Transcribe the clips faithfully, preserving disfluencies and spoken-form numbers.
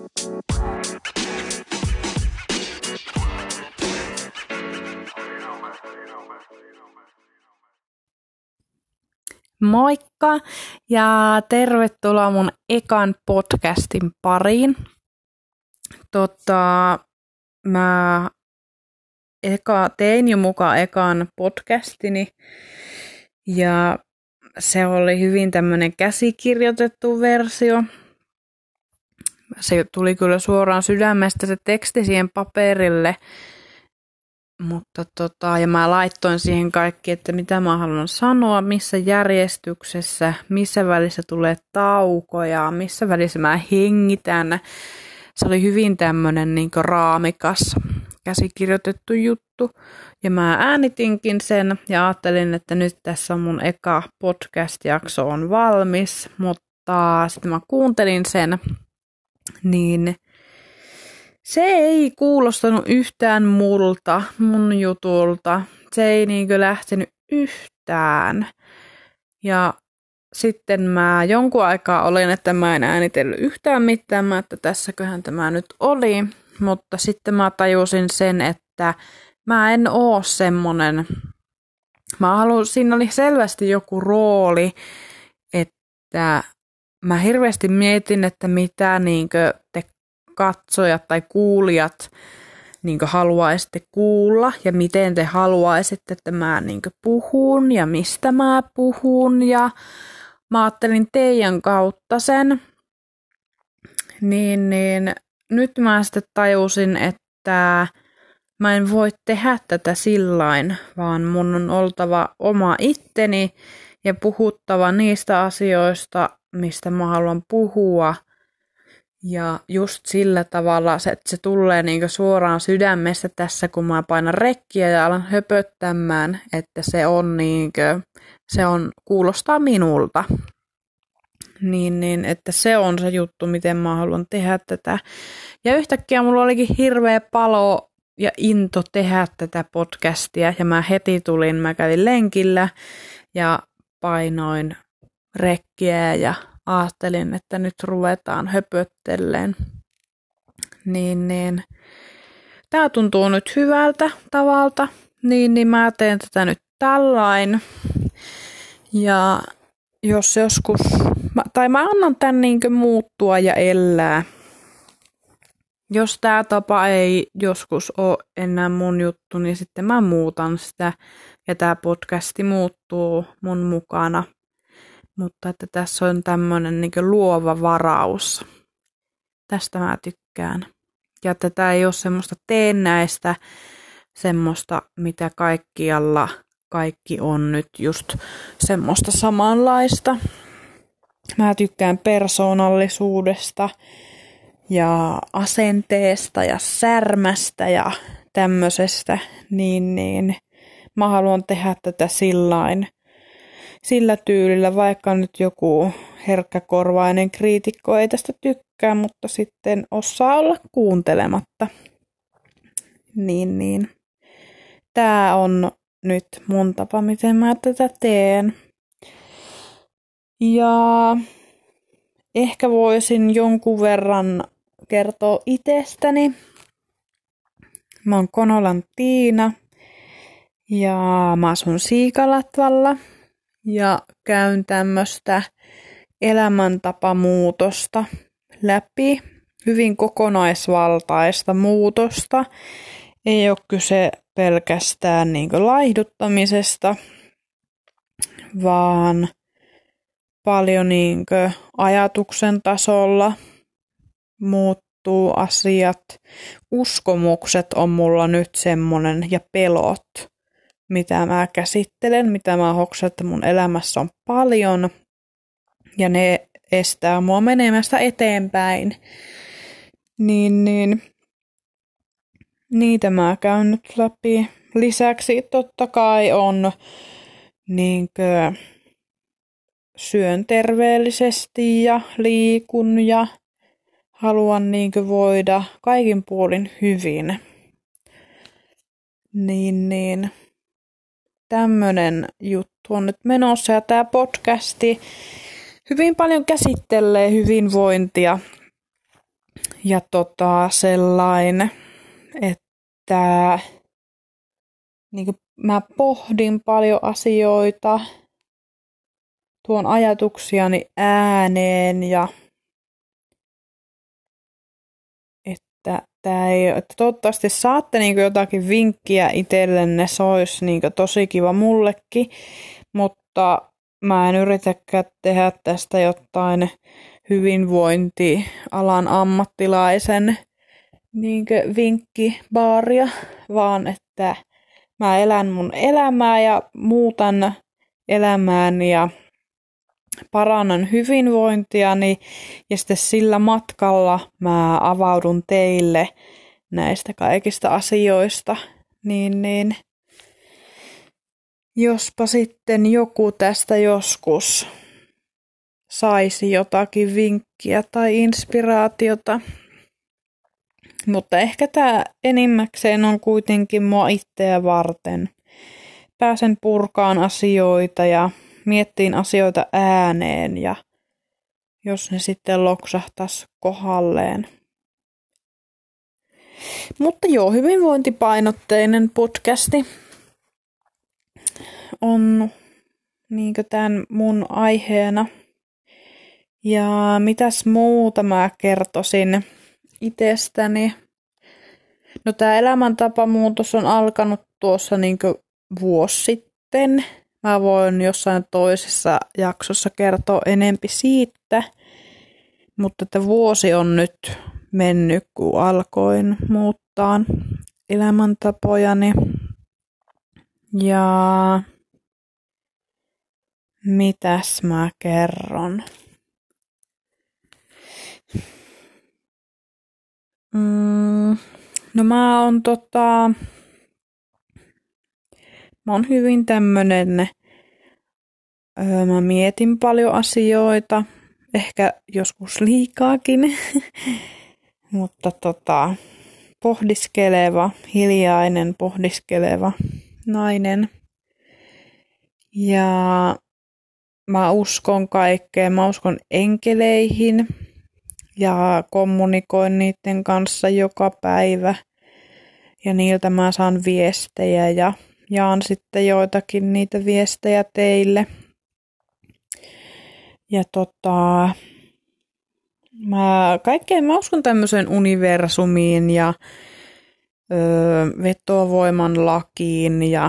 Moikka ja tervetuloa mun ekan podcastin pariin. Tota, mä eka, tein jo mukaan ekan podcastini ja se oli hyvin tämmönen käsikirjoitettu versio. Se tuli kyllä suoraan sydämestä se teksti siihen paperille. Mutta tota, ja mä laittoin siihen kaikki, että mitä mä haluan sanoa, missä järjestyksessä, missä välissä tulee taukoja, missä välissä mä hengitän. Se oli hyvin tämmönen niin kuin raamikas, käsikirjoitettu juttu. Ja mä äänitinkin sen ja ajattelin, että nyt tässä on mun eka podcast-jakso on valmis. Mutta sitten mä kuuntelin sen, niin se ei kuulostanut yhtään multa, mun jutulta. Se ei niinkö lähtenyt yhtään. Ja sitten mä jonkun aikaa olin, että mä en äänitellyt yhtään mitään, mä, että tässäköhän tämä nyt oli. Mutta sitten mä tajusin sen, että mä en oo semmonen. Mä haluan, siinä oli selvästi joku rooli, että mä hirveästi mietin, että mitä niinkö te katsojat tai kuulijat niin haluaisitte kuulla ja miten te haluaisitte, että mä niin puhun ja mistä mä puhun. Ja mä ajattelin teidän kautta sen. Niin, niin nyt mä sitten tajusin, että mä en voi tehdä tätä sillain, vaan mun on oltava oma itteni ja puhuttava niistä asioista, mistä mä haluan puhua. Ja just sillä tavalla, että se tulee niinku suoraan sydämestä tässä, kun mä painan rekkiä ja alan höpöttämään, että se on niinku, se on, kuulostaa minulta. Niin, niin, että se on se juttu, miten mä haluan tehdä tätä. Ja yhtäkkiä mulla olikin hirveä palo ja into tehdä tätä podcastia. Ja mä heti tulin, mä kävin lenkillä ja painoin rekkiä ja ajattelin, että nyt ruvetaan höpöttelleen. Niin, niin. Tää tuntuu nyt hyvältä tavalta. Niin, niin mä teen tätä nyt tällain. Ja jos joskus, tai mä annan tän niinkö muuttua ja elää. Jos tää tapa ei joskus ole enää mun juttu, niin sitten mä muutan sitä. Ja tää podcasti muuttuu mun mukana. Mutta että tässä on tämmöinen niin kuin luova varaus. Tästä mä tykkään. Ja tätä ei ole semmoista teennäistä, semmoista mitä kaikkialla kaikki on nyt just semmoista samanlaista. Mä tykkään persoonallisuudesta ja asenteesta ja särmästä ja tämmöisestä. Niin, niin mä haluan tehdä tätä sillain. Sillä tyylillä, vaikka nyt joku herkkäkorvainen kriitikko ei tästä tykkää, mutta sitten osaa olla kuuntelematta. Niin, niin. Tää on nyt mun tapa, miten mä tätä teen. Ja ehkä voisin jonkun verran kertoa itsestäni. Mä oon Konolan Tiina ja mä asun Siikalatvalla. Ja käyn tämmöistä elämäntapamuutosta läpi, hyvin kokonaisvaltaista muutosta. Ei ole kyse pelkästään niin kuin laihduttamisesta, vaan paljon niin kuin ajatuksen tasolla muuttuu asiat. Uskomukset on mulla nyt semmonen ja pelot. Mitä mä käsittelen, mitä mä hoksan, että mun elämässä on paljon. Ja ne estää mua menemästä eteenpäin. Niin, niin. Niitä mä käyn nyt läpi. Lisäksi totta kai on niinkö syön terveellisesti ja liikun ja haluan niinkö voida kaikin puolin hyvin. Niin, niin. Tämmönen juttu on nyt menossa ja tää podcasti hyvin paljon käsittelee hyvinvointia Ja tota sellainen, että niin kuin mä pohdin paljon asioita, tuon ajatuksiani ääneen ja että, tää ei, että toivottavasti saatte niin kuin jotakin vinkkiä itsellenne, se olisi niin kuin tosi kiva mullekin, mutta mä en yritäkään tehdä tästä jotain hyvinvointialan ammattilaisen niin kuin vinkkibaaria, vaan että mä elän mun elämää ja muutan elämääni ja parannan hyvinvointiani ja sitten sillä matkalla mä avaudun teille näistä kaikista asioista, niin, niin jospa sitten joku tästä joskus saisi jotakin vinkkiä tai inspiraatiota. Mutta ehkä tämä enimmäkseen on kuitenkin mua itseä varten. Pääsen purkaan asioita ja miettiin asioita ääneen ja jos ne sitten loksahtaisi kohdalleen. Mutta joo, hyvinvointipainotteinen podcasti on niinkö tämän mun aiheena. Ja mitäs muuta mä kertoisin itsestäni? No tää elämäntapamuutos on alkanut tuossa niinkö vuosi sitten. Mä voin jossain toisessa jaksossa kertoa enempi siitä, mutta että vuosi on nyt mennyt, kun alkoin muuttaa elämäntapojani. Ja mitäs mä kerron? Mm, no mä oon tota... Mä oon hyvin tämmönen, öö, mä mietin paljon asioita, ehkä joskus liikaakin, mutta tota, pohdiskeleva, hiljainen, pohdiskeleva nainen. Ja mä uskon kaikkeen, mä uskon enkeleihin ja kommunikoin niiden kanssa joka päivä ja niiltä mä saan viestejä ja jaan sitten joitakin niitä viestejä teille. Ja tota, mä kaikkeen mä uskon tämmöiseen universumiin ja öö, vetovoiman lakiin ja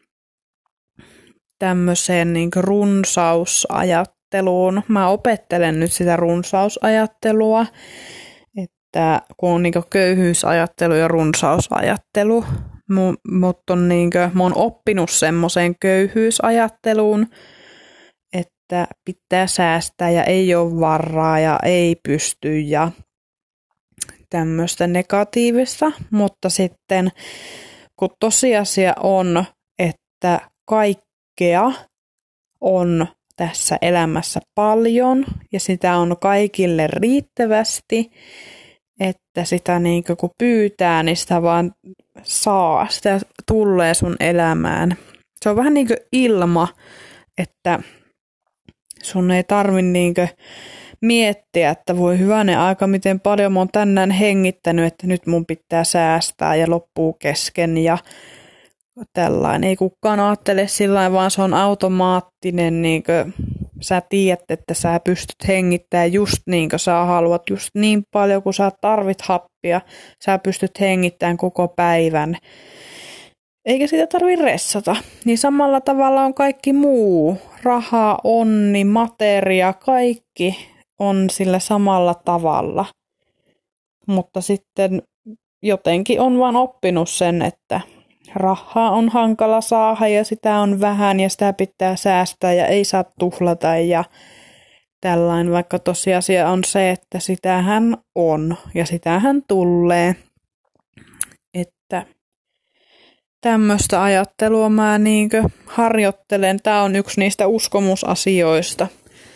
tämmöiseen niin kuin runsausajatteluun. Mä opettelen nyt sitä runsausajattelua, että kun on niin kuin köyhyysajattelu ja runsausajattelu. Mutta on niinkö, mä oon oppinut semmoiseen köyhyysajatteluun, että pitää säästää ja ei ole varaa ja ei pysty ja tämmöistä negatiivista. Mutta sitten kun tosiasia on, että kaikkea on tässä elämässä paljon ja sitä on kaikille riittävästi, että sitä niin kun pyytää, niin sitä vaan saa, sitä tulee sun elämään. Se on vähän niin kuin ilma, että sun ei tarvi niin kuin miettiä, että voi hyvänen aika, miten paljon mä oon tänään hengittänyt, että nyt mun pitää säästää ja loppuu kesken ja tällainen. Ei kukaan ajattele sillä vaan se on automaattinen, niin kuin sä tiedät, että sä pystyt hengittämään just niin kuin sä haluat, just niin paljon kuin sä tarvit happia, sä pystyt hengittämään koko päivän. Eikä sitä tarvitse ressata. Niin samalla tavalla on kaikki muu, raha, onni, materia, kaikki on sillä samalla tavalla. Mutta sitten jotenkin on vaan oppinut sen, että rahaa on hankala saada ja sitä on vähän ja sitä pitää säästää ja ei saa tuhlata ja tällainen, vaikka tosiasia on se, että sitähän on ja sitähän tulee. Että tämmöistä ajattelua mä niinkö harjoittelen. Tää on yksi niistä uskomusasioista.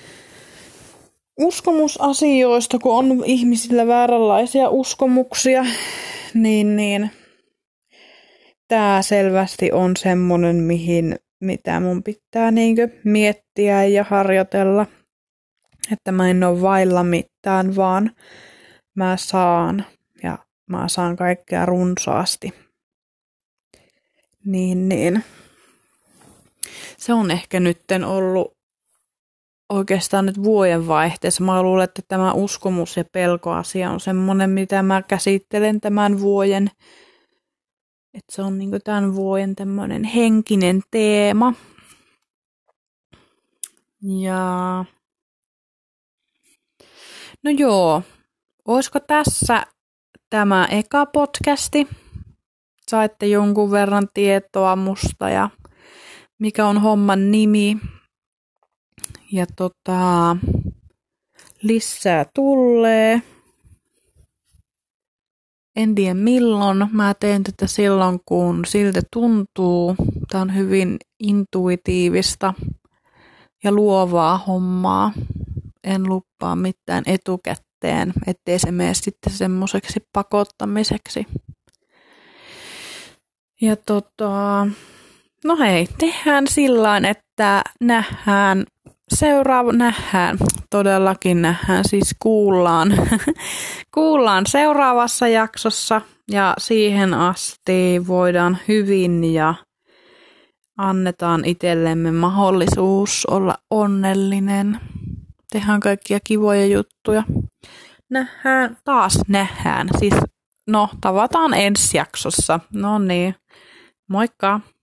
Uskomusasioista, kun on ihmisillä vääränlaisia uskomuksia, niin, niin tää selvästi on semmonen, mihin, mitä mun pitää niinkö miettiä ja harjoitella. Että mä en ole vailla mitään, vaan mä saan ja mä saan kaikkea runsaasti. Niin, niin. Se on ehkä nytten ollut oikeastaan nyt vuodenvaihteessa. Mä luulen, että tämä uskomus- ja pelkoasia on semmoinen, mitä mä käsittelen tämän vuoden. Että se on niinku tämän vuoden tämmöinen henkinen teema. Ja no joo, olisiko tässä tämä eka podcasti? Saitte jonkun verran tietoa musta ja mikä on homman nimi. Ja tota, lisää tulee. En tiedä milloin. Mä teen tätä silloin, kun siltä tuntuu. Tää on hyvin intuitiivista ja luovaa hommaa. En lupaa mitään etukäteen, ettei se mene sitten semmoiseksi pakottamiseksi. Ja tota, no hei, tehdään sillain, että nähdään, seuraava, nähdään, todellakin nähdään, siis kuullaan, kuullaan seuraavassa jaksossa ja siihen asti voidaan hyvin ja annetaan itsellemme mahdollisuus olla onnellinen. Tehdään kaikkia kivoja juttuja. Nähdään, taas nähdään. Siis, no, tavataan ensi jaksossa. No niin, moikka!